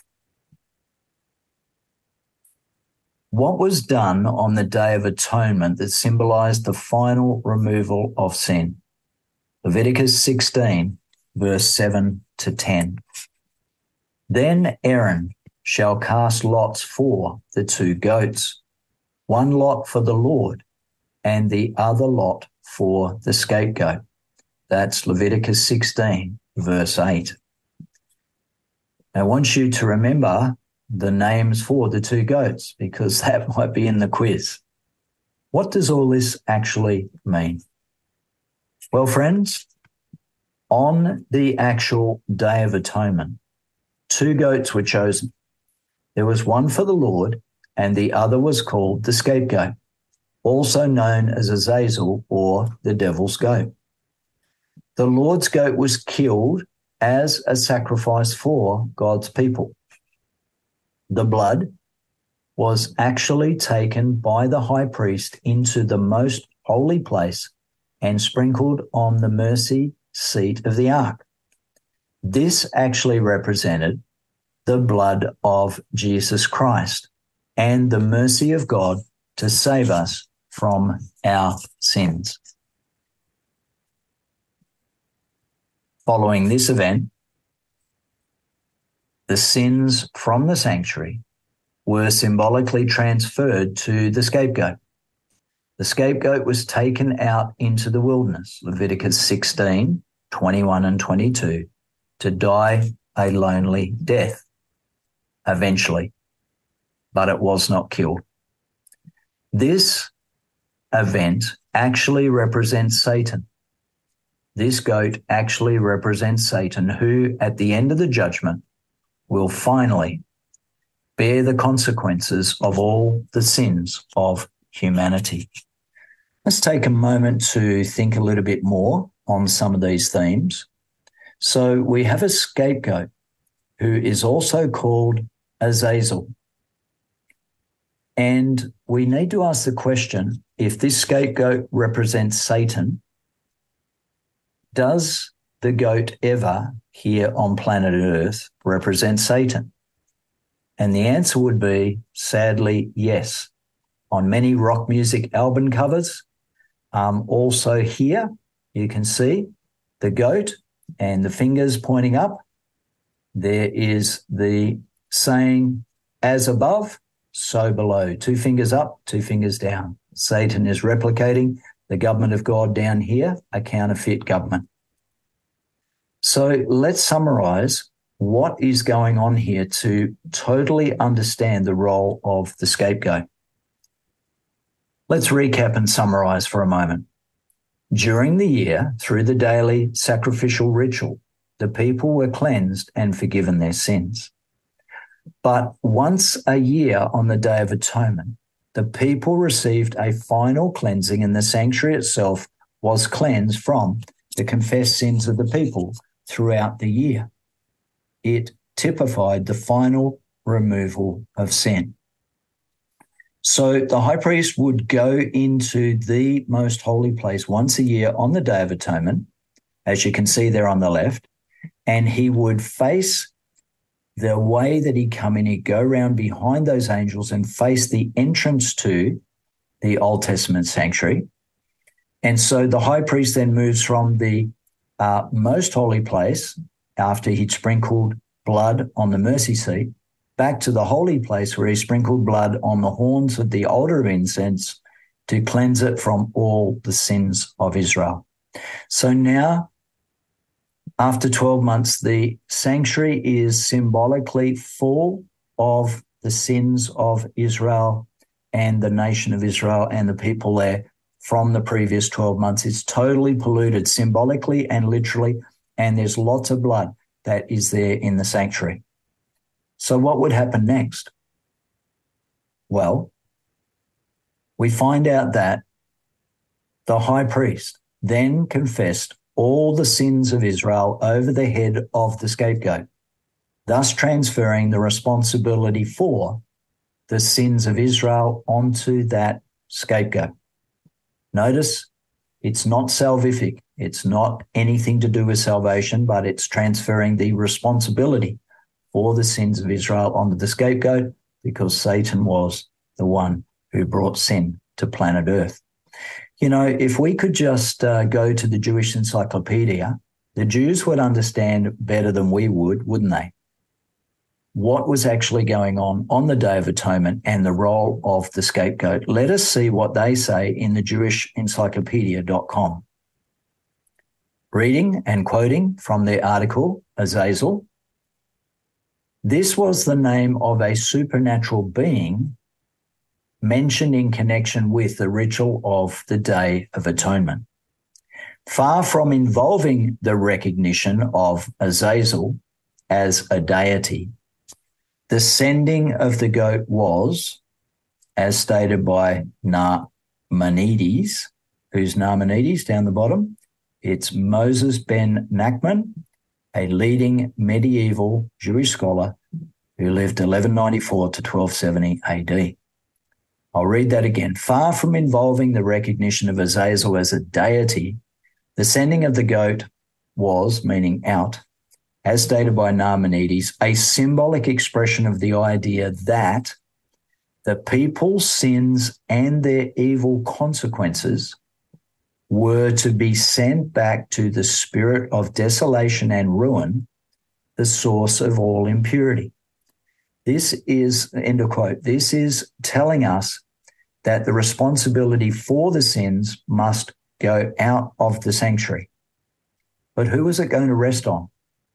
What was done on the Day of Atonement that symbolized the final removal of sin? Leviticus 16, verse 7 to 10. Then Aaron shall cast lots for the 2 goats, one lot for the Lord and the other lot for the scapegoat. That's Leviticus 16, verse 8. I want you to remember the names for the 2 goats because that might be in the quiz. What does all this actually mean? Well, friends, on the actual Day of Atonement, 2 goats were chosen. There was one for the Lord and the other was called the scapegoat, also known as Azazel or the devil's goat. The Lord's goat was killed as a sacrifice for God's people. The blood was actually taken by the high priest into the most holy place and sprinkled on the mercy seat of the ark. This actually represented the blood of Jesus Christ and the mercy of God to save us from our sins. Following this event, the sins from the sanctuary were symbolically transferred to the scapegoat. The scapegoat was taken out into the wilderness, Leviticus 16, 21 and 22, to die a lonely death, eventually, but it was not killed. This event actually represents Satan. This goat actually represents Satan, who at the end of the judgment will finally bear the consequences of all the sins of humanity. Let's take a moment to think a little bit more on some of these themes. So we have a scapegoat who is also called Azazel. And we need to ask the question, if this scapegoat represents Satan, does the goat ever here on planet Earth represent Satan? And the answer would be, sadly, yes. On many rock music album covers, also here, you can see the goat and the fingers pointing up. There is the saying, as above, so below. 2 fingers up, 2 fingers down. Satan is replicating the government of God down here, a counterfeit government. So let's summarize what is going on here to totally understand the role of the scapegoat. Let's recap and summarize for a moment. During the year, through the daily sacrificial ritual, the people were cleansed and forgiven their sins. But once a year on the Day of Atonement, the people received a final cleansing, and the sanctuary itself was cleansed from the confessed sins of the people throughout the year. It typified the final removal of sin. So the high priest would go into the most holy place once a year on the Day of Atonement, as you can see there on the left, and he would face the way that he'd come in. He'd go around behind those angels and face the entrance to the Old Testament sanctuary. And so the high priest then moves from the most holy place, after he'd sprinkled blood on the mercy seat, back to the holy place where he sprinkled blood on the horns of the altar of incense to cleanse it from all the sins of Israel. So now, after 12 months, the sanctuary is symbolically full of the sins of Israel and the nation of Israel and the people there from the previous 12 months. It's totally polluted symbolically and literally, and there's lots of blood that is there in the sanctuary. So what would happen next? Well, we find out that the high priest then confessed all the sins of Israel over the head of the scapegoat, thus transferring the responsibility for the sins of Israel onto that scapegoat. Notice it's not salvific. It's not anything to do with salvation, but it's transferring the responsibility for the sins of Israel onto the scapegoat, because Satan was the one who brought sin to planet Earth. You know, if we could just go to the Jewish Encyclopedia, the Jews would understand better than we would, wouldn't they? What was actually going on the Day of Atonement and the role of the scapegoat. Let us see what they say in the JewishEncyclopedia.com. Reading and quoting from their article, Azazel. This was the name of a supernatural being mentioned in connection with the ritual of the Day of Atonement. Far from involving the recognition of Azazel as a deity, the sending of the goat was, as stated by Nachmanides, who's Nachmanides down the bottom? It's Moses ben Nachman, a leading medieval Jewish scholar who lived 1194 to 1270 AD. I'll read that again. Far from involving the recognition of Azazel as a deity, the sending of the goat was, meaning out, as stated by Nachmanides, a symbolic expression of the idea that the people's sins and their evil consequences were to be sent back to the spirit of desolation and ruin, the source of all impurity. This is, end of quote, this is telling us that the responsibility for the sins must go out of the sanctuary. But who is it going to rest on?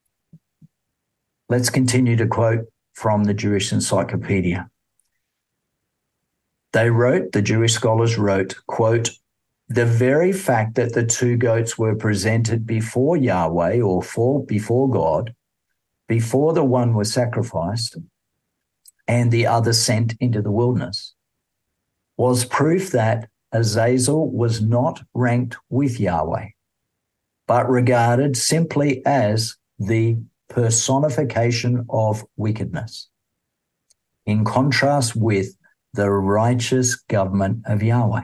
Let's continue to quote from the Jewish Encyclopedia. They wrote, the Jewish scholars wrote, quote, the very fact that the two goats were presented before Yahweh or before God, before the one was sacrificed and the other sent into the wilderness, was proof that Azazel was not ranked with Yahweh, but regarded simply as the personification of wickedness, in contrast with the righteous government of Yahweh.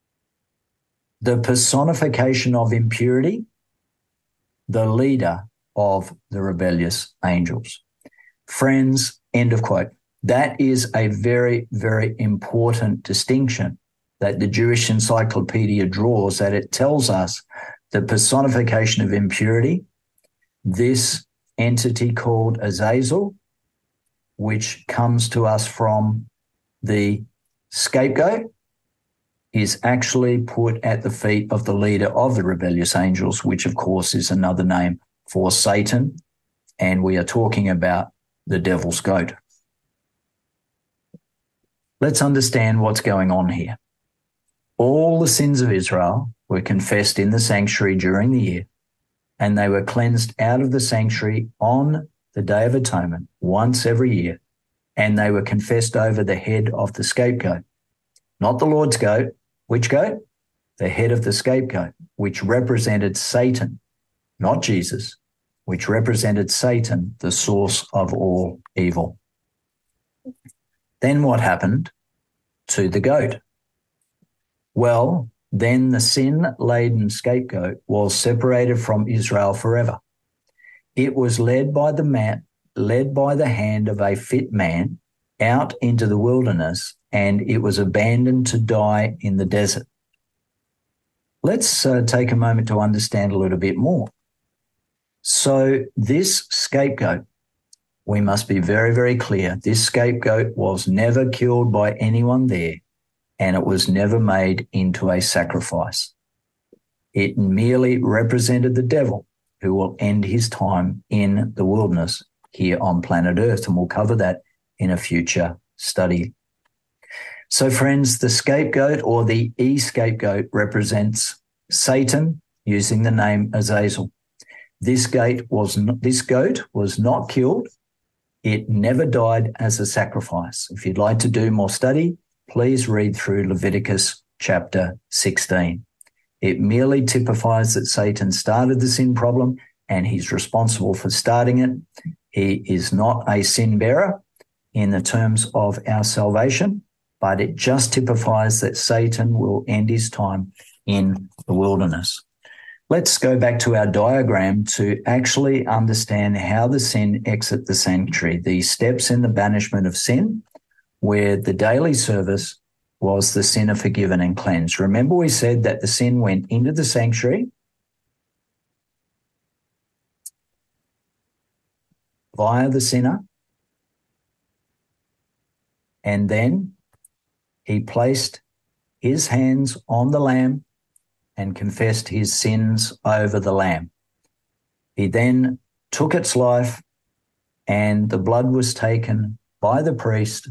The personification of impurity, the leader of the rebellious angels. Friends, end of quote. That is a very, very important distinction that the Jewish Encyclopedia draws, that it tells us the personification of impurity, this entity called Azazel, which comes to us from the scapegoat, is actually put at the feet of the leader of the rebellious angels, which of course is another name for Satan, and we are talking about the devil's goat. Let's understand what's going on here. All the sins of Israel were confessed in the sanctuary during the year, and they were cleansed out of the sanctuary on the Day of Atonement once every year, and they were confessed over the head of the scapegoat. Not the Lord's goat. Which goat? The head of the scapegoat, which represented Satan, not Jesus, which represented Satan, the source of all evil. Then what happened to the goat? Well, then the sin-laden scapegoat was separated from Israel forever. It was led by the hand of a fit man out into the wilderness, and it was abandoned to die in the desert. Let's take a moment to understand a little bit more. So this scapegoat, we must be very, very clear, this scapegoat was never killed by anyone there, and it was never made into a sacrifice. It merely represented the devil, who will end his time in the wilderness here on planet Earth, and we'll cover that in a future study. So friends, the scapegoat or the e-scapegoat represents Satan using the name Azazel. This goat was not killed. It never died as a sacrifice. If you'd like to do more study, please read through Leviticus chapter 16. It merely typifies that Satan started the sin problem and he's responsible for starting it. He is not a sin bearer in the terms of our salvation, but it just typifies that Satan will end his time in the wilderness. Let's go back to our diagram to actually understand how the sin exit the sanctuary, the steps in the banishment of sin, where the daily service was the sinner forgiven and cleansed. Remember we said that the sin went into the sanctuary via the sinner, and then he placed his hands on the lamb and confessed his sins over the lamb. He then took its life, and the blood was taken by the priest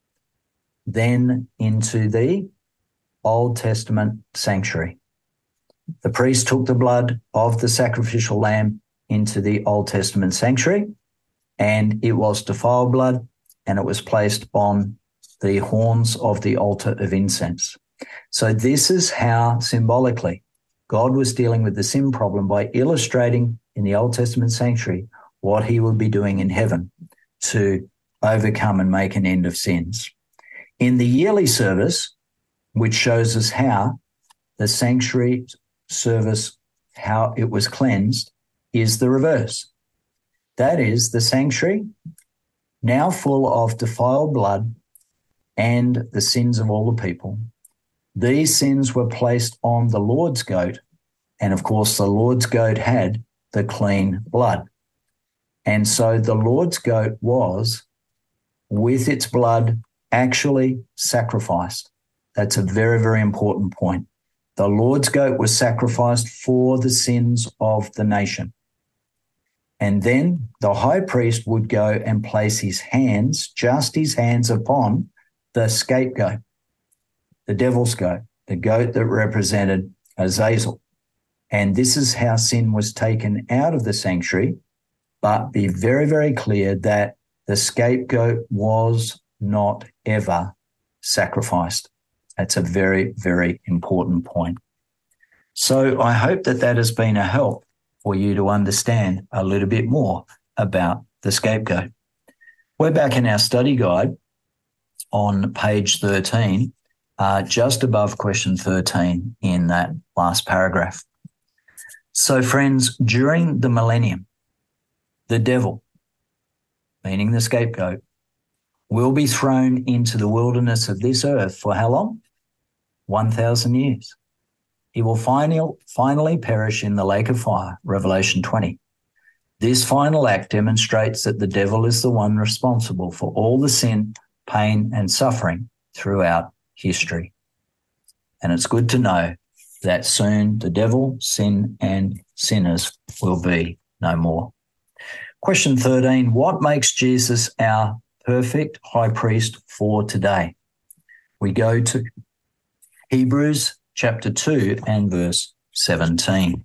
then into the Old Testament sanctuary. The priest took the blood of the sacrificial lamb into the Old Testament sanctuary, and it was defiled blood, and it was placed on the horns of the altar of incense. So this is how symbolically God was dealing with the sin problem by illustrating in the Old Testament sanctuary what he would be doing in heaven to overcome and make an end of sins. In the yearly service, which shows us how the sanctuary service, how it was cleansed, is the reverse. That is, the sanctuary, now full of defiled blood and the sins of all the people, these sins were placed on the Lord's goat, and of course the Lord's goat had the clean blood. And so the Lord's goat was, with its blood, actually sacrificed. That's a very, very important point. The Lord's goat was sacrificed for the sins of the nation. And then the high priest would go and place his hands, just his hands, upon the scapegoat, the devil's goat, the goat that represented Azazel. And this is how sin was taken out of the sanctuary. But be very, very clear that the scapegoat was not ever sacrificed. That's a very, very important point. So I hope that that has been a help for you to understand a little bit more about the scapegoat. We're back in our study guide on page 13, just above question 13 in that last paragraph. So friends, during the millennium, the devil, meaning the scapegoat, will be thrown into the wilderness of this earth for how long? 1,000 years. He will finally perish in the lake of fire, Revelation 20. This final act demonstrates that the devil is the one responsible for all the sin, pain, and suffering throughout history. And it's good to know that soon the devil, sin, and sinners will be no more. Question 13, what makes Jesus our perfect high priest for today? We go to Hebrews chapter 2 and verse 17.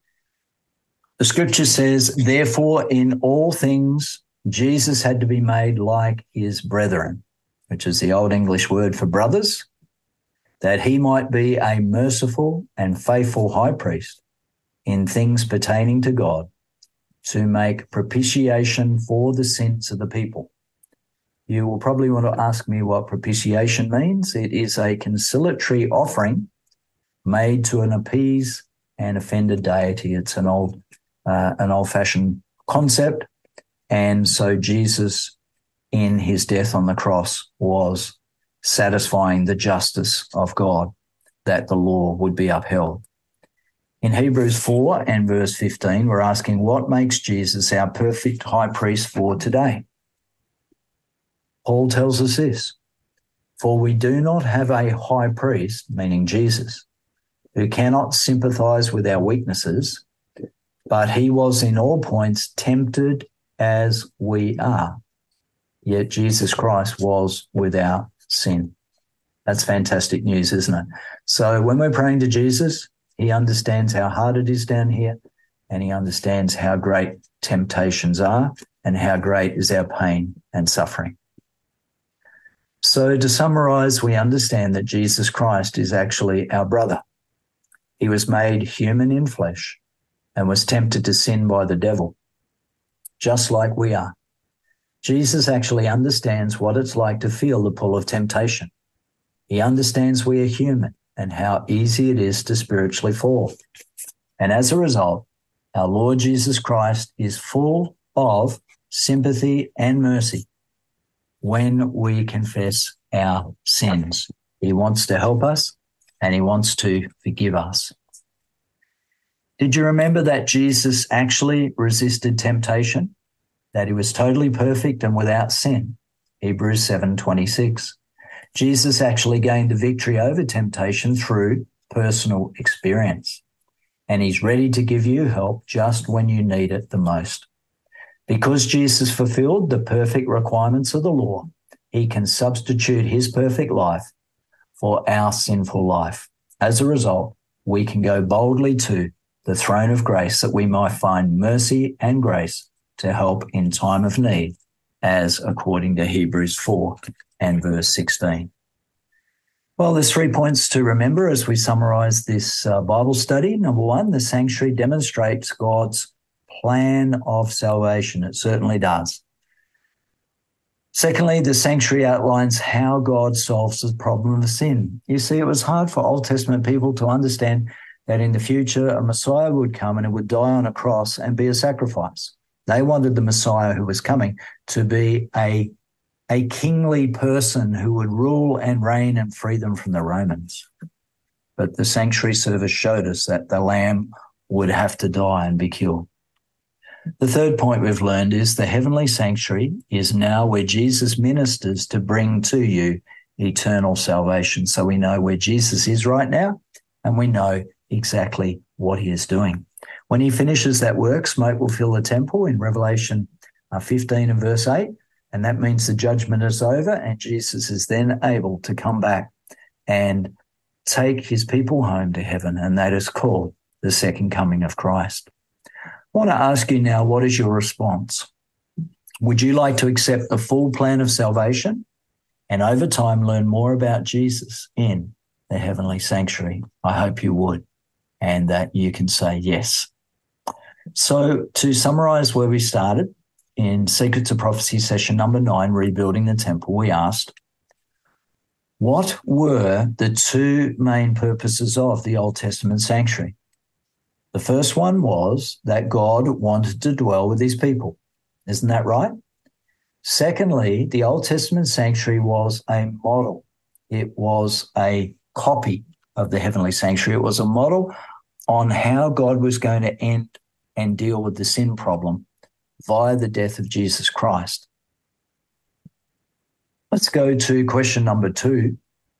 The scripture says, therefore in all things Jesus had to be made like his brethren, which is the Old English word for brothers, that he might be a merciful and faithful high priest in things pertaining to God, to make propitiation for the sins of the people. You will probably want to ask me what propitiation means. It is a conciliatory offering made to an appease an offended deity. It's an old-fashioned concept. And so Jesus, in his death on the cross, was satisfying the justice of God, that the law would be upheld. In Hebrews 4 and verse 15, we're asking what makes Jesus our perfect high priest for today? Paul tells us this, for we do not have a high priest, meaning Jesus, who cannot sympathize with our weaknesses, but he was in all points tempted as we are. Yet Jesus Christ was without sin. That's fantastic news, isn't it? So when we're praying to Jesus, he understands how hard it is down here, and he understands how great temptations are and how great is our pain and suffering. So to summarize, we understand that Jesus Christ is actually our brother. He was made human in flesh and was tempted to sin by the devil, just like we are. Jesus actually understands what it's like to feel the pull of temptation. He understands we are human and how easy it is to spiritually fall. And as a result, our Lord Jesus Christ is full of sympathy and mercy when we confess our sins. He wants to help us and he wants to forgive us. Did you remember that Jesus actually resisted temptation? That he was totally perfect and without sin? Hebrews 7:26. Jesus actually gained the victory over temptation through personal experience. And he's ready to give you help just when you need it the most. Because Jesus fulfilled the perfect requirements of the law, he can substitute his perfect life for our sinful life. As a result, we can go boldly to the throne of grace that we might find mercy and grace to help in time of need, as according to Hebrews 4 and verse 16. Well, there's 3 points to remember as we summarize this Bible study. Number one, the sanctuary demonstrates God's plan of salvation. It certainly does. Secondly, the sanctuary outlines how God solves the problem of sin. You see, it was hard for Old Testament people to understand that in the future a Messiah would come and it would die on a cross and be a sacrifice. They wanted the Messiah who was coming to be a kingly person who would rule and reign and free them from the Romans. But the sanctuary service showed us that the Lamb would have to die and be killed. The third point we've learned is the heavenly sanctuary is now where Jesus ministers to bring to you eternal salvation. So we know where Jesus is right now, and we know exactly what he is doing. When he finishes that work, smoke will fill the temple in Revelation 15 and verse 8, and that means the judgment is over, and Jesus is then able to come back and take his people home to heaven, and that is called the second coming of Christ. I want to ask you now, what is your response? Would you like to accept the full plan of salvation and over time learn more about Jesus in the heavenly sanctuary? I hope you would, and that you can say yes. So to summarize where we started, in Secrets of Prophecy session number 9, Rebuilding the Temple, we asked, what were the two main purposes of the Old Testament sanctuary? The first one was that God wanted to dwell with his people. Isn't that right? Secondly, the Old Testament sanctuary was a model. It was a copy of the heavenly sanctuary. It was a model on how God was going to end and deal with the sin problem via the death of Jesus Christ. Let's go to question number 2.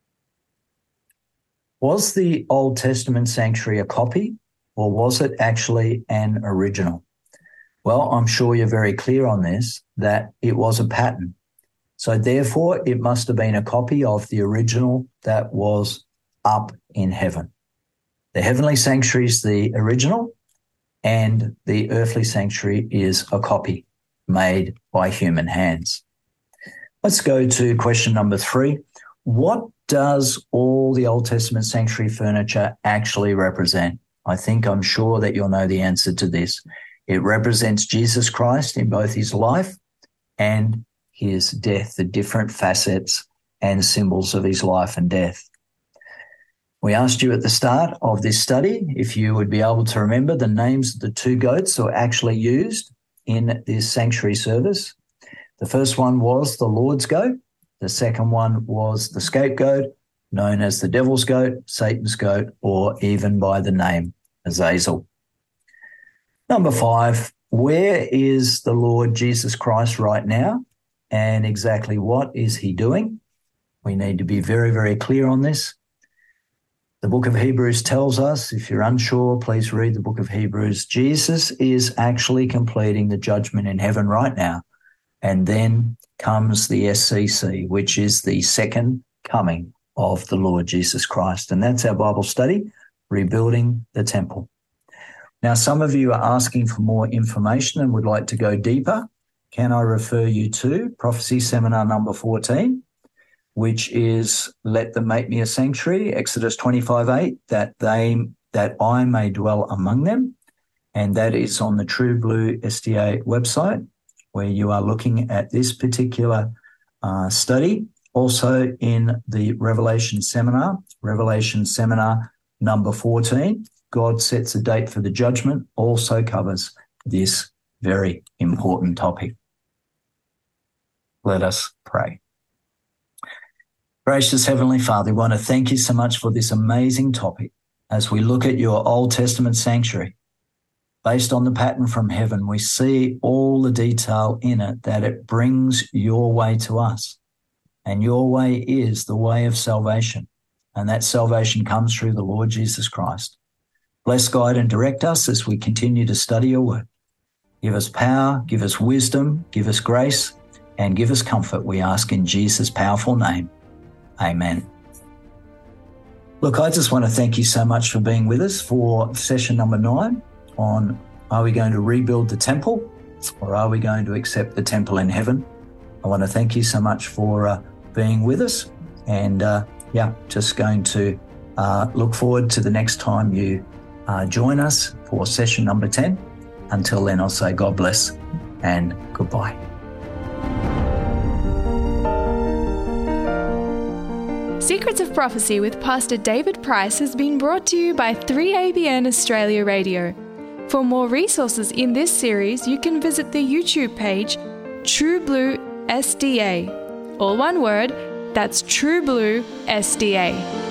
Was the Old Testament sanctuary a copy, or was it actually an original? Well, I'm sure you're very clear on this, that it was a pattern. So therefore, it must have been a copy of the original that was up in heaven. The heavenly sanctuary is the original, and the earthly sanctuary is a copy made by human hands. Let's go to question number 3. What does all the Old Testament sanctuary furniture actually represent? I'm sure that you'll know the answer to this. It represents Jesus Christ in both his life and his death, the different facets and symbols of his life and death. We asked you at the start of this study if you would be able to remember the names of the 2 goats that were actually used in this sanctuary service. The first one was the Lord's goat. The second one was the scapegoat, known as the devil's goat, Satan's goat, or even by the name Azazel. Number 5, where is the Lord Jesus Christ right now, and exactly what is he doing? We need to be very, very clear on this. The book of Hebrews tells us, if you're unsure, please read the book of Hebrews. Jesus is actually completing the judgment in heaven right now. And then comes the SCC, which is the second coming of the Lord Jesus Christ. And that's our Bible study, Rebuilding the Temple. Now, some of you are asking for more information and would like to go deeper. Can I refer you to Prophecy Seminar number 14, which is Let Them Make Me a Sanctuary, Exodus 25:8, that I may dwell among them. And that is on the True Blue SDA website, where you are looking at this particular study. Also in the Revelation Seminar number 14, God Sets a Date for the Judgment, also covers this very important topic. Let us pray. Gracious Heavenly Father, we want to thank you so much for this amazing topic. As we look at your Old Testament sanctuary, based on the pattern from heaven, we see all the detail in it, that it brings your way to us. And your way is the way of salvation. And that salvation comes through the Lord Jesus Christ. Bless, guide, and direct us as we continue to study your word. Give us power, give us wisdom, give us grace, and give us comfort, we ask in Jesus' powerful name. Amen. Look, I just want to thank you so much for being with us for session number 9 on are we going to rebuild the temple, or are we going to accept the temple in heaven? I want to thank you so much for being with us, and just going to look forward to the next time you join us for session number 10. Until then, I'll say God bless and goodbye. Secrets of Prophecy with Pastor David Price has been brought to you by 3ABN Australia Radio. For more resources in this series, you can visit the YouTube page True Blue SDA. All one word, that's True Blue SDA.